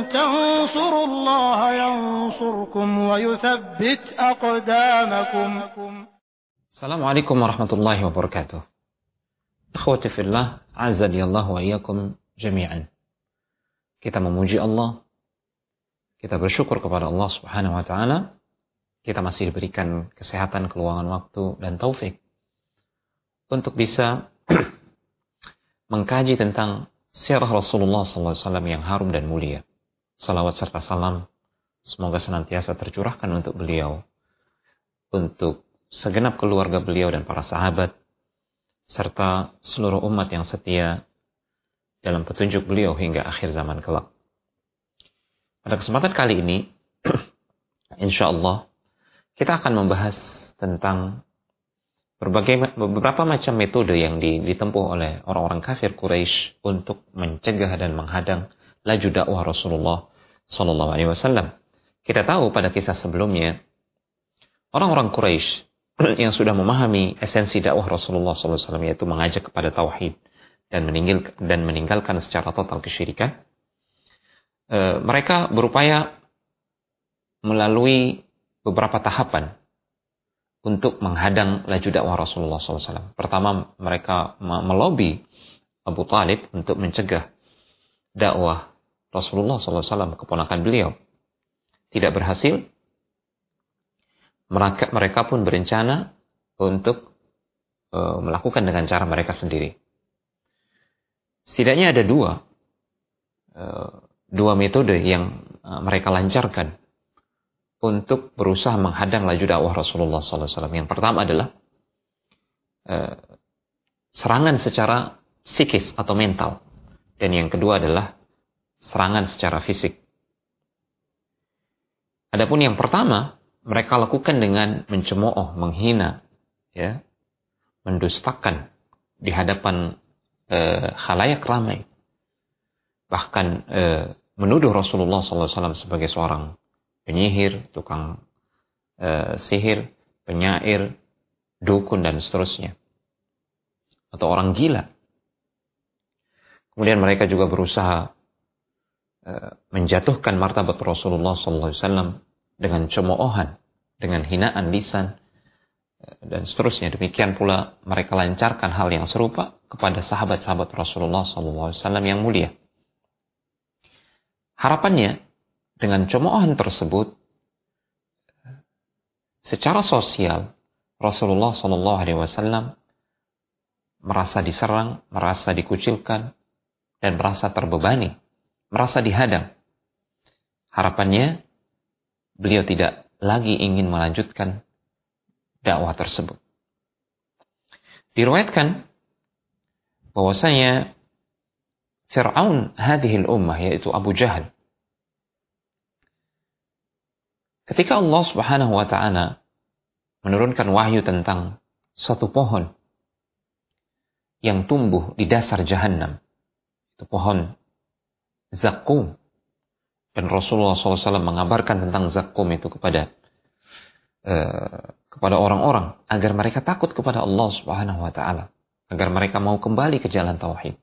تنصروا الله ينصركم ويثبت أقدامكم. Assalamualaikum warahmatullahi wabarakatuh. Akhwati fillah, azani Allah wa iyyakum jami'an. Kita memuji Allah, kita bersyukur kepada Allah Subhanahu wa taala. Kita masih diberikan kesehatan, keluangan waktu dan taufik untuk bisa mengkaji tentang sirah Rasulullah SAW yang harum dan mulia. Salawat serta salam semoga senantiasa tercurahkan untuk beliau, untuk segenap keluarga beliau dan para sahabat, serta seluruh umat yang setia dalam petunjuk beliau hingga akhir zaman kelak. Pada kesempatan kali ini, insya Allah, kita akan membahas tentang beberapa macam metode yang ditempuh oleh orang-orang kafir Quraisy untuk mencegah dan menghadang laju dakwah Rasulullah SAW. Kita tahu pada kisah sebelumnya, orang-orang Quraisy yang sudah memahami esensi dakwah Rasulullah SAW, yaitu mengajak kepada tauhid dan meninggalkan secara total kesyirikan, mereka berupaya melalui beberapa tahapan untuk menghadang laju dakwah Rasulullah SAW. Pertama, mereka melobi Abu Talib untuk mencegah dakwah Rasulullah SAW, keponakan beliau. Tidak berhasil. Mereka pun berencana untuk melakukan dengan cara mereka sendiri. Setidaknya ada dua metode yang mereka lancarkan untuk berusaha menghadang laju dakwah Rasulullah SAW. Yang pertama adalah serangan secara psikis atau mental. Dan yang kedua adalah serangan secara fisik. Adapun yang pertama, mereka lakukan dengan mencemooh, menghina, ya, mendustakan di hadapan khalayak ramai. Bahkan menuduh Rasulullah SAW sebagai seorang penyihir, tukang sihir, penyair, dukun, dan seterusnya. Atau orang gila. Kemudian mereka juga berusaha menjatuhkan martabat Rasulullah SAW dengan cemoohan, dengan hinaan lisan, dan seterusnya. Demikian pula mereka lancarkan hal yang serupa kepada sahabat-sahabat Rasulullah SAW yang mulia. Harapannya, dengan cemoohan tersebut, secara sosial, Rasulullah SAW merasa diserang, merasa dikucilkan, dan merasa terbebani, merasa dihadang. Harapannya, beliau tidak lagi ingin melanjutkan dakwah tersebut. Diriwayatkan bahwasanya Fir'aun hadhil ummah, yaitu Abu Jahal, ketika Allah Subhanahu wa taala menurunkan wahyu tentang suatu pohon yang tumbuh di dasar Jahannam, itu pohon Zaqqum, dan Rasulullah SAW mengabarkan tentang Zaqqum itu kepada orang-orang agar mereka takut kepada Allah Subhanahu wa taala, agar mereka mau kembali ke jalan tauhid.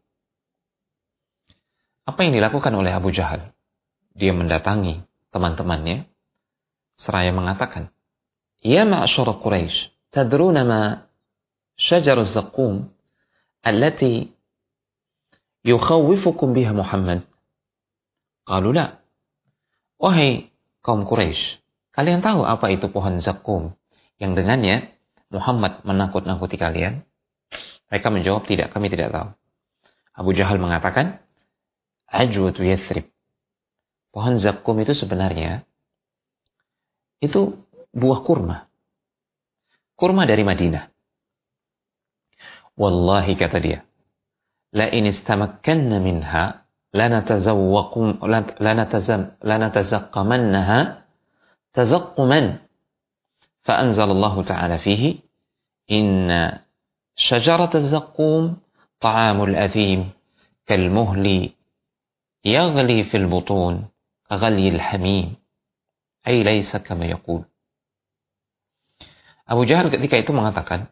Apa yang dilakukan oleh Abu Jahal? Dia mendatangi teman-temannya seraya mengatakan, "Ya ma'syar Quraisy, tadruna ma syajar az-zaqqum allati yukhawwifukum biha Muhammad?" Qalu la. Wahai kaum Quraisy, kalian tahu apa itu pohon Zaqqum yang dengannya Muhammad menakut-nakuti kalian? Mereka menjawab, tidak, kami tidak tahu. Abu Jahal mengatakan, Ajwatu Yathrib. Pohon Zaqqum itu sebenarnya itu buah kurma. Kurma dari Madinah. Wallahi, kata dia, la in istamakkanna minha lanatazaqqamannaha tazaqquman. فأنزل الله تعالى فيه إن شجرة الزقوم طعام الأثيم كالمهل يغلي في البطون كغلي الحميم أي ليس كما يقول. Abu Jahal ketika itu mengatakan,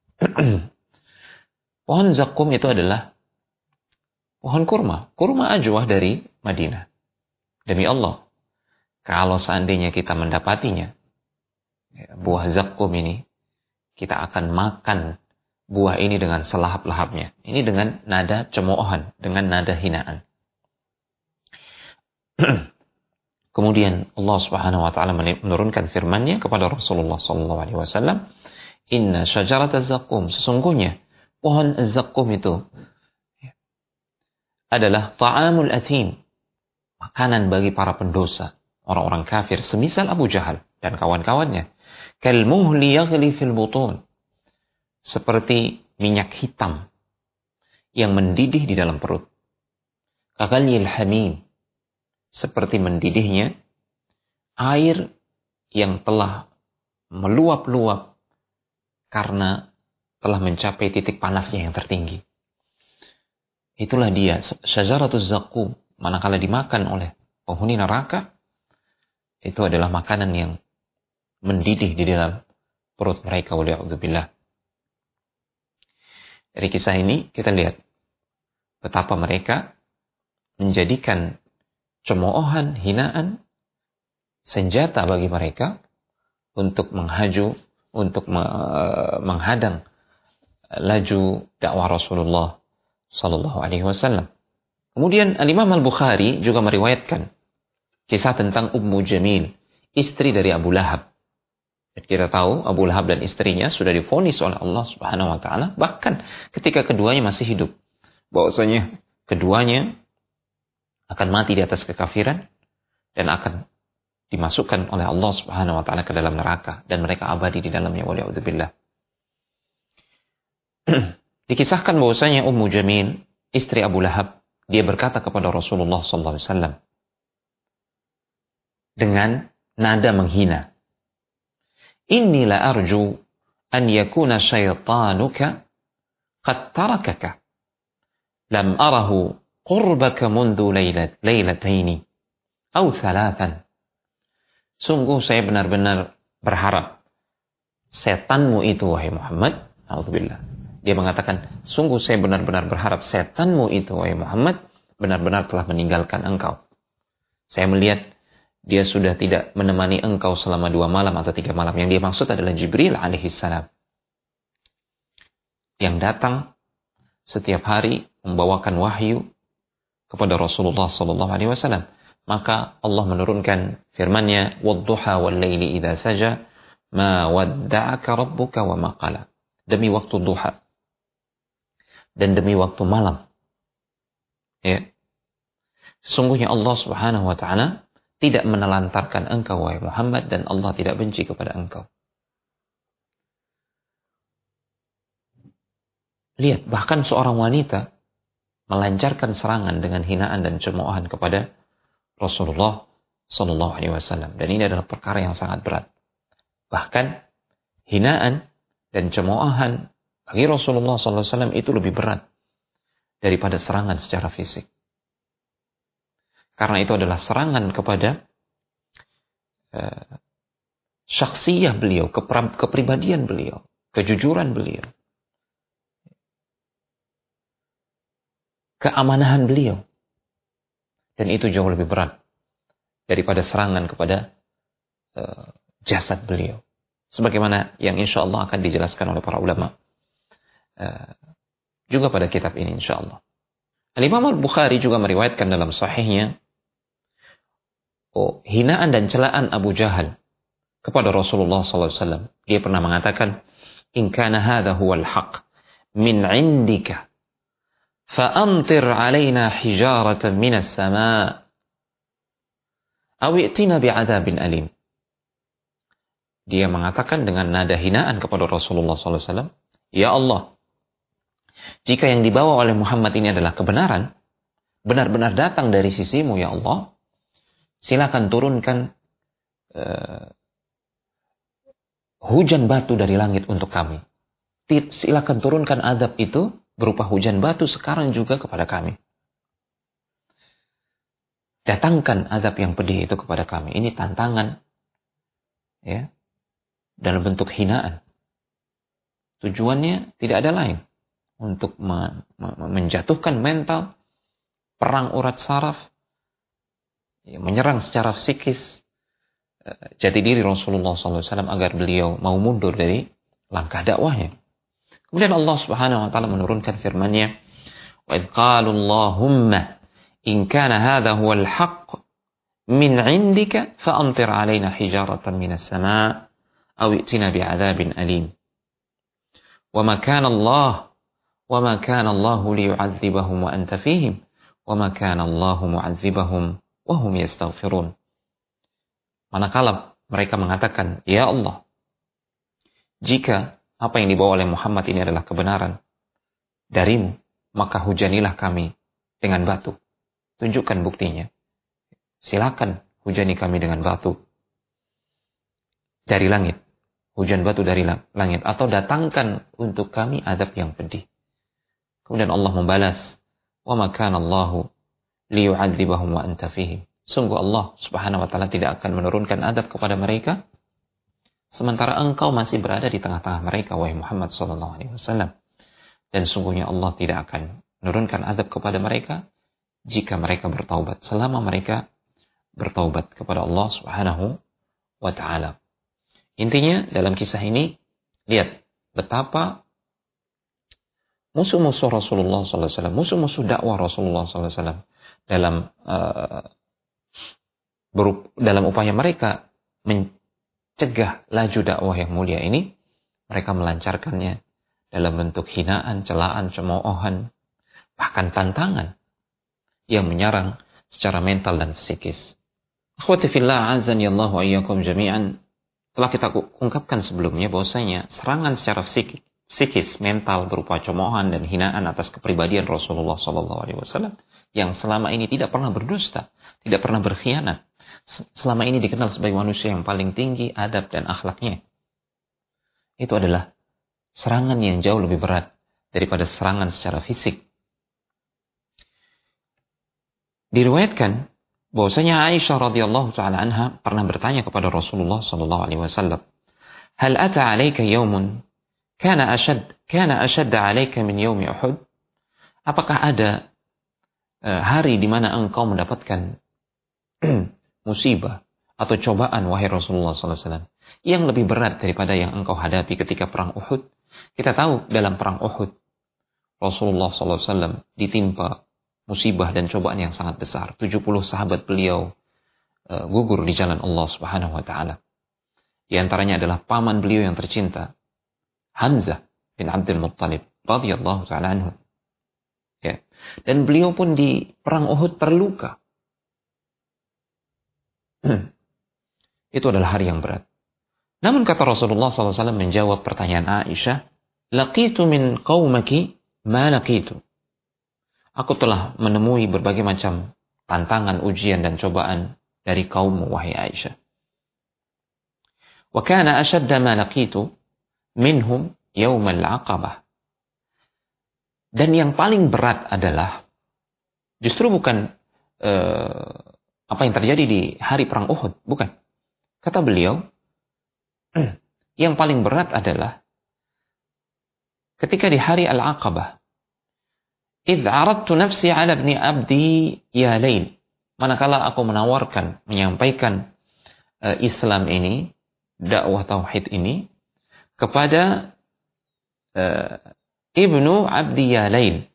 pohon zakum itu adalah pohon kurma ajwah dari Madinah. Demi Allah, kalau seandainya kita mendapatinya, buah zakum ini, kita akan makan buah ini dengan selahap-lahapnya. Ini dengan nada cemoohan, dengan nada hinaan. Kemudian Allah Subhanahu wa taala menurunkan firman-Nya kepada Rasulullah sallallahu alaihi wasallam, "Inna syajarataz zakum", sesungguhnya pohon zakum itu adalah ta'amul athim, makanan bagi para pendosa, orang-orang kafir semisal Abu Jahal dan kawan-kawannya. Kal muhli yaghli fil butun, seperti minyak hitam yang mendidih di dalam perut. Kaghalyil hamim, seperti mendidihnya air yang telah meluap-luap karena telah mencapai titik panasnya yang tertinggi. Itulah dia, syajaratuz zakum. Manakala dimakan oleh penghuni neraka, itu adalah makanan yang mendidih di dalam perut mereka, waliya'udzubillah. Dari kisah ini kita lihat betapa mereka menjadikan cemoohan, hinaan, senjata bagi mereka untuk menghadang laju dakwah Rasulullah sallallahu alaihi wasallam. Kemudian Al-Imam Al-Bukhari juga meriwayatkan kisah tentang Ummu Jamil, istri dari Abu Lahab. Kita tahu Abu Lahab dan istrinya sudah divonis oleh Allah Subhanahu wa taala bahkan ketika keduanya masih hidup, bahwasanya keduanya akan mati di atas kekafiran dan akan dimasukkan oleh Allah Subhanahu wa taala ke dalam neraka dan mereka abadi di dalamnya, waliya'udzubillah. Dikisahkan bahwasanya Ummu Jamil, istri Abu Lahab, dia berkata kepada Rasulullah sallallahu alaihi wasallam dengan nada menghina, "Inni la arju an yakuna syaitanuka qad tarakaka. Lam arahu qurbaka mundu lailataini aw thalathan." Sungguh saya benar-benar berharap setanmu itu, wahai Muhammad, na'udzubillah. Dia mengatakan, sungguh saya benar-benar berharap setanmu itu, wahai Muhammad, benar-benar telah meninggalkan engkau. Saya melihat dia sudah tidak menemani engkau selama 2 malam atau 3 malam. Yang dia maksud adalah Jibril alaihissalam, yang datang setiap hari membawakan wahyu kepada Rasulullah sallallahu alaihi wasallam. Maka Allah menurunkan firman-Nya, "Wadduha wal laili idza saja, ma wadda'aka rabbuka wa ma qala." Demi waktu duha dan demi waktu malam. Ya. Sesungguhnya Allah Subhanahu wa taala tidak menelantarkan engkau, wahai Muhammad, dan Allah tidak benci kepada engkau. Lihat, bahkan seorang wanita melancarkan serangan dengan hinaan dan cemoohan kepada Rasulullah sallallahu alaihi wasallam, dan ini adalah perkara yang sangat berat. Bahkan hinaan dan cemoohan bagi Rasulullah sallallahu alaihi wasallam itu lebih berat daripada serangan secara fisik. Karena itu adalah serangan kepada syakhsiyah beliau, kepribadian beliau, kejujuran beliau, keamanahan beliau. Dan itu jauh lebih berat daripada serangan kepada jasad beliau. Sebagaimana yang insya Allah akan dijelaskan oleh para ulama juga pada kitab ini insya Allah. Al-Imam Al-Bukhari juga meriwayatkan dalam sahihnya hinaan dan celaan Abu Jahal kepada Rasulullah SAW. Dia pernah mengatakan, "In kana hadha huwal haqq min 'indika fa'amtir 'alaina hijaratan minas sama' aw i'tina bi'adzabin alim." Dia mengatakan dengan nada hinaan kepada Rasulullah SAW, "Ya Allah, jika yang dibawa oleh Muhammad ini adalah kebenaran, benar-benar datang dari sisimu, ya Allah, silakan turunkan hujan batu dari langit untuk kami. Silakan turunkan azab itu berupa hujan batu sekarang juga kepada kami. Datangkan azab yang pedih itu kepada kami." Ini tantangan, ya, dalam bentuk hinaan. Tujuannya tidak ada lain, untuk menjatuhkan mental, perang urat saraf, menyerang secara psikis jati diri Rasulullah SAW agar beliau mau mundur dari langkah dakwahnya. Kemudian Allah Subhanahu wa taala menurunkan firman-Nya, "Wa idz qalu Allahumma in kana hadha huwal haqq min 'indika fa amtir 'alaina hijaratan minas sama' aw i'tina bi'adzabin alim." Wa ma kana Allah liyu'adzibahum wa anta fihim wa ma kana Allah mu'adzibahum wa hum yastaghfirun. Manakala mereka mengatakan, "Ya Allah, jika apa yang dibawa oleh Muhammad ini adalah kebenaran darimu, maka hujanilah kami dengan batu. Tunjukkan buktinya. Silakan hujani kami dengan batu dari langit. Hujan batu dari langit. Atau datangkan untuk kami azab yang pedih." Kemudian Allah membalas, "Wa ma kana Allahu liyu'adzibahum wa anta fihim." Sungguh Allah Subhanahu wa taala tidak akan menurunkan azab kepada mereka sementara engkau masih berada di tengah-tengah mereka, wahai Muhammad sallallahu alaihi wasallam. Dan sungguhnya Allah tidak akan menurunkan azab kepada mereka jika mereka bertaubat, selama mereka bertaubat kepada Allah Subhanahu wa taala. Intinya dalam kisah ini, lihat betapa musuh-musuh Rasulullah sallallahu alaihi wasallam, musuh-musuh dakwah Rasulullah sallallahu alaihi wasallam dalam upaya mereka mencegah laju dakwah yang mulia ini, mereka melancarkannya dalam bentuk hinaan, celaan, cemoohan, bahkan tantangan yang menyerang secara mental dan psikis. Akhwati fillah, azani Allah wa iyyakum jami'an. Telah kita ungkapkan sebelumnya bahwasanya serangan secara psikis, mental berupa cemoohan dan hinaan atas kepribadian Rasulullah SAW yang selama ini tidak pernah berdusta, tidak pernah berkhianat, selama ini dikenal sebagai manusia yang paling tinggi adab dan akhlaknya. Itu adalah serangan yang jauh lebih berat daripada serangan secara fisik. Diriwayatkan bahwasanya Aisyah radhiyallahu taala anha pernah bertanya kepada Rasulullah sallallahu alaihi wasallam, "Hal ata 'alaika yawmun kana ashad 'alaika min yaumi Uhud?" Apakah ada hari di mana engkau mendapatkan musibah atau cobaan, wahai Rasulullah SAW, yang lebih berat daripada yang engkau hadapi ketika perang Uhud? Kita tahu dalam perang Uhud, Rasulullah SAW ditimpa musibah dan cobaan yang sangat besar. 70 sahabat beliau gugur di jalan Allah Subhanahu wa taala. Di antaranya adalah paman beliau yang tercinta, Hamzah bin Abdul Muttalib radhiyallahu taala anhu. Ya. Dan beliau pun di perang Uhud terluka. Itu adalah hari yang berat. Namun kata Rasulullah SAW menjawab pertanyaan Aisyah, "Laqitu min qaumaki ma laqitu." Aku telah menemui berbagai macam tantangan, ujian dan cobaan dari kaummu, wahai Aisyah. Wa kana ashadda ma laqitu minhum yaumal aqabah. Dan yang paling berat adalah justru bukan apa yang terjadi di hari perang Uhud, bukan. Kata beliau, yang paling berat adalah ketika di hari Al-Aqabah. Idh aradtu nafsi ala ibni abdi ya lail. Manakala aku menawarkan, menyampaikan Islam ini, dakwah tauhid ini kepada ibnu abdi ya lail.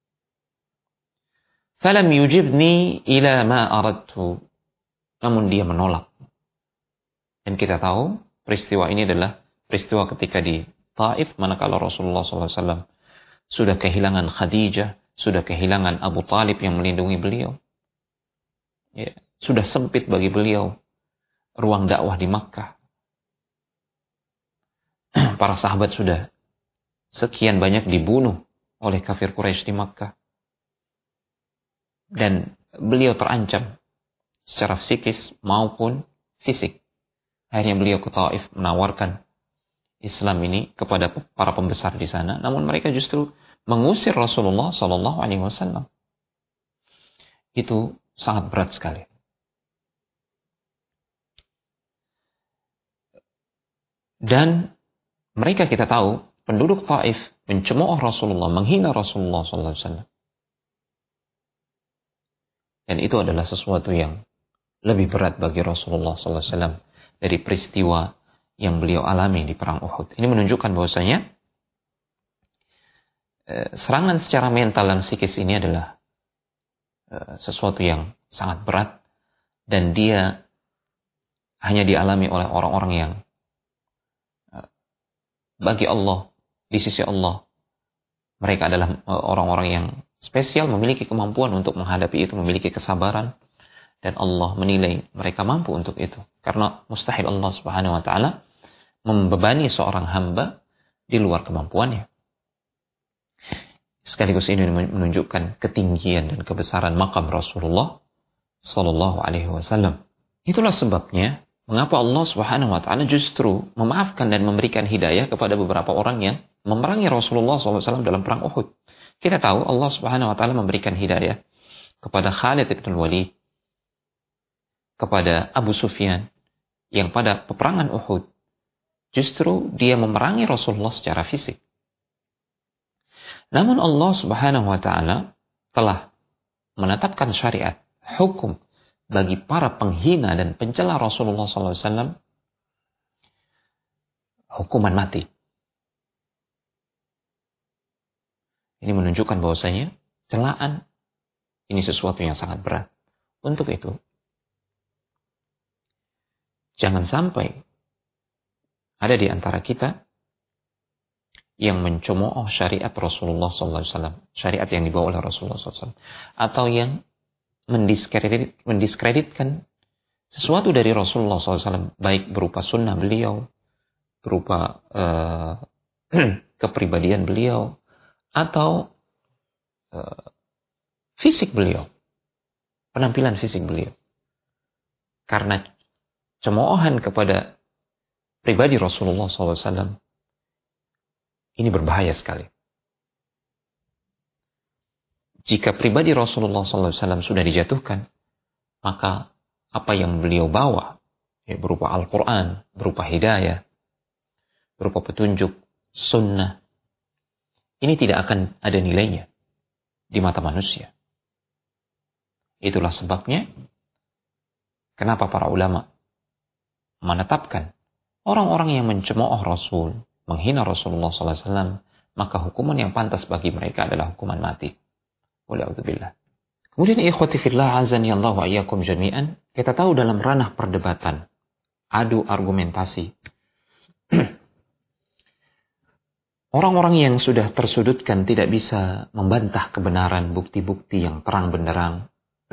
Falam yujibni ila ma aradtu. Namun dia menolak. Dan kita tahu peristiwa ini adalah peristiwa ketika di Taif, manakala Rasulullah SAW sudah kehilangan Khadijah, sudah kehilangan Abu Talib yang melindungi beliau. Ya, sudah sempit bagi beliau ruang dakwah di Makkah. Para sahabat sudah sekian banyak dibunuh oleh kafir Quraisy di Makkah. Dan beliau terancam secara psikis maupun fisik. Akhirnya beliau ke Taif menawarkan Islam ini kepada para pembesar di sana, namun mereka justru mengusir Rasulullah SAW. Itu sangat berat sekali. Dan mereka, kita tahu, penduduk Taif mencemooh Rasulullah, menghina Rasulullah SAW. Dan itu adalah sesuatu yang lebih berat bagi Rasulullah SAW dari peristiwa yang beliau alami di perang Uhud. Ini menunjukkan bahwasanya serangan secara mental dan psikis ini adalah sesuatu yang sangat berat, dan dia hanya dialami oleh orang-orang yang bagi Allah, di sisi Allah, mereka adalah orang-orang yang spesial, memiliki kemampuan untuk menghadapi itu, memiliki kesabaran, dan Allah menilai mereka mampu untuk itu. Karena mustahil Allah Subhanahu wa Ta'ala membebani seorang hamba di luar kemampuannya. Sekaligus ini menunjukkan ketinggian dan kebesaran maqam Rasulullah Sallallahu Alaihi Wasallam. Itulah sebabnya mengapa Allah Subhanahu Wa Taala justru memaafkan dan memberikan hidayah kepada beberapa orang yang memerangi Rasulullah SAW dalam perang Uhud. Kita tahu Allah Subhanahu Wa Taala memberikan hidayah kepada Khalid bin Walid, kepada Abu Sufyan, yang pada peperangan Uhud justru dia memerangi Rasulullah secara fisik. Namun Allah Subhanahu Wa Taala telah menetapkan syariat, hukum bagi para penghina dan pencela Rasulullah SAW, hukuman mati. Ini menunjukkan bahwasanya celaan ini sesuatu yang sangat berat. Untuk itu, jangan sampai ada di antara kita yang mencemooh syariat Rasulullah SAW, syariat yang dibawa oleh Rasulullah SAW, atau yang mendiskreditkan sesuatu dari Rasulullah SAW, baik berupa sunnah beliau, berupa kepribadian beliau, atau fisik beliau, penampilan fisik beliau. Karena cemoohan kepada pribadi Rasulullah SAW ini berbahaya sekali. Jika pribadi Rasulullah SAW sudah dijatuhkan, maka apa yang beliau bawa, berupa Al-Quran, berupa hidayah, berupa petunjuk, sunnah, ini tidak akan ada nilainya di mata manusia. Itulah sebabnya kenapa para ulama menetapkan orang-orang yang mencemooh Rasul, menghina Rasulullah SAW, maka hukuman yang pantas bagi mereka adalah hukuman mati. Wala'udzubillah. Kemudian ikhwati fillah azani Allah wa iyyakum jami'an, kita tahu dalam ranah perdebatan, adu argumentasi, orang-orang yang sudah tersudutkan tidak bisa membantah kebenaran, bukti-bukti yang terang benderang.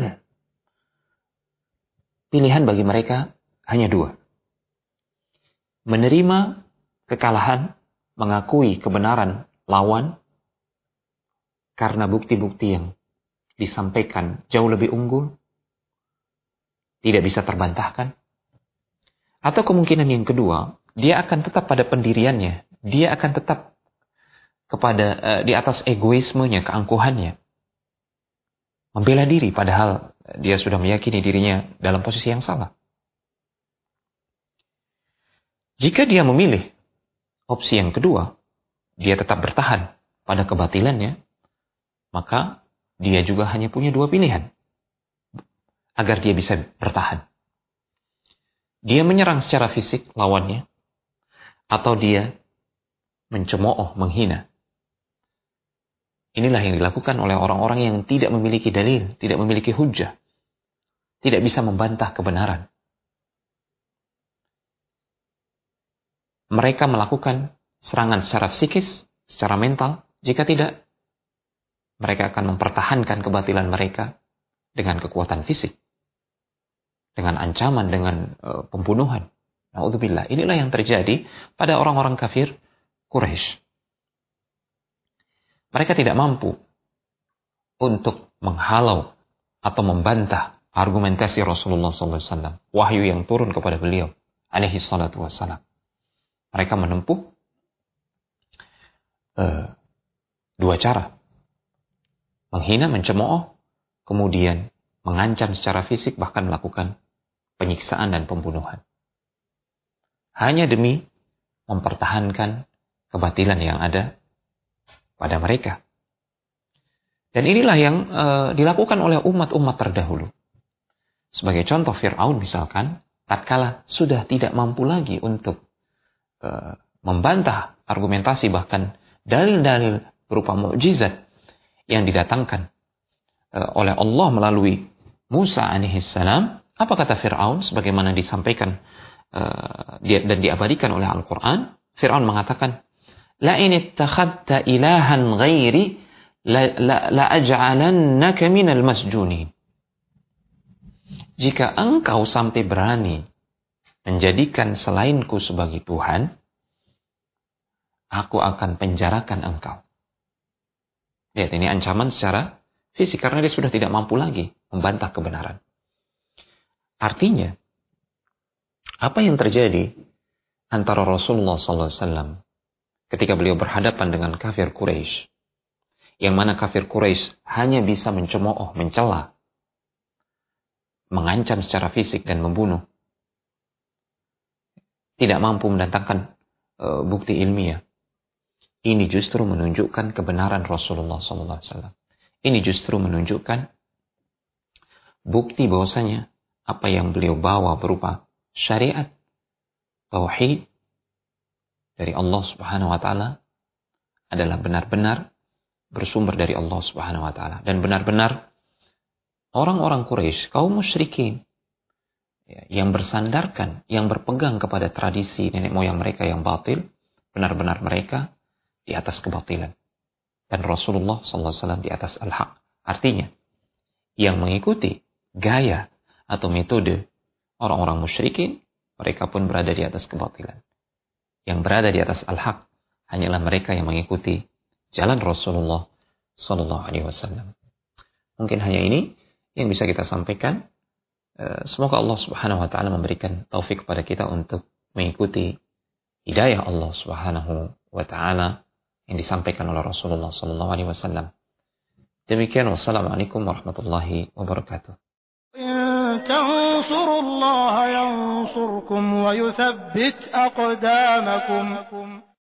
Pilihan bagi mereka hanya dua. Menerima kekalahan, mengakui kebenaran lawan, karena bukti-bukti yang disampaikan jauh lebih unggul, tidak bisa terbantahkan. Atau kemungkinan yang kedua, dia akan tetap pada pendiriannya, dia akan tetap kepada di atas egoismenya, keangkuhannya, membela diri padahal dia sudah meyakini dirinya dalam posisi yang salah. Jika dia memilih opsi yang kedua, dia tetap bertahan pada kebatilannya, maka dia juga hanya punya dua pilihan agar dia bisa bertahan. Dia menyerang secara fisik lawannya, atau dia mencemooh, menghina. Inilah yang dilakukan oleh orang-orang yang tidak memiliki dalil, tidak memiliki hujjah, tidak bisa membantah kebenaran. Mereka melakukan serangan secara psikis, secara mental. Jika tidak, mereka akan mempertahankan kebatilan mereka dengan kekuatan fisik, dengan ancaman, dengan pembunuhan. Na'udzubillah. Inilah yang terjadi pada orang-orang kafir Quraisy. Mereka tidak mampu untuk menghalau atau membantah argumentasi Rasulullah SAW, wahyu yang turun kepada beliau, alaihi salatu wassalam. Mereka menempuh dua cara. Menghina, mencemooh, kemudian mengancam secara fisik, bahkan melakukan penyiksaan dan pembunuhan. Hanya demi mempertahankan kebatilan yang ada pada mereka. Dan inilah yang dilakukan oleh umat-umat terdahulu. Sebagai contoh Fir'aun misalkan, tatkala sudah tidak mampu lagi untuk membantah argumentasi bahkan dalil-dalil berupa mukjizat yang didatangkan oleh Allah melalui Musa alaihissalam, apa kata Fir'aun sebagaimana disampaikan dan diabadikan oleh Al-Quran? Fir'aun mengatakan, la in ittakhadta ilahan ghairi la aj'alannaka minal masjunin. Jika engkau sampai berani menjadikan selainku sebagai Tuhan, aku akan penjarakan engkau. Lihat, ini ancaman secara fisik karena dia sudah tidak mampu lagi membantah kebenaran. Artinya, apa yang terjadi antara Rasulullah SAW ketika beliau berhadapan dengan kafir Quraisy, yang mana kafir Quraisy hanya bisa mencemooh, mencela, mengancam secara fisik dan membunuh, tidak mampu mendatangkan bukti ilmiah. Ini justru menunjukkan kebenaran Rasulullah SAW. Ini justru menunjukkan bukti bahwasanya apa yang beliau bawa berupa syariat, tauhid dari Allah Subhanahu wa taala adalah benar-benar bersumber dari Allah Subhanahu wa taala, dan benar-benar orang-orang Quraisy, kaum musyrikin yang bersandarkan, yang berpegang kepada tradisi nenek moyang mereka yang batil, benar-benar mereka di atas kebatilan. Dan Rasulullah SAW di atas al-haq. Artinya, yang mengikuti gaya atau metode orang-orang musyrikin, mereka pun berada di atas kebatilan. Yang berada di atas al-haq hanyalah mereka yang mengikuti jalan Rasulullah SAW. Mungkin hanya ini yang bisa kita sampaikan. Semoga Allah Subhanahu wa taala memberikan taufik kepada kita untuk mengikuti hidayah Allah Subhanahu wa taala yang disampaikan oleh Rasulullah SAW. Demikian, wassalamualaikum warahmatullahi wabarakatuh. إن تنصروا الله ينصركم ويثبت أقدامكم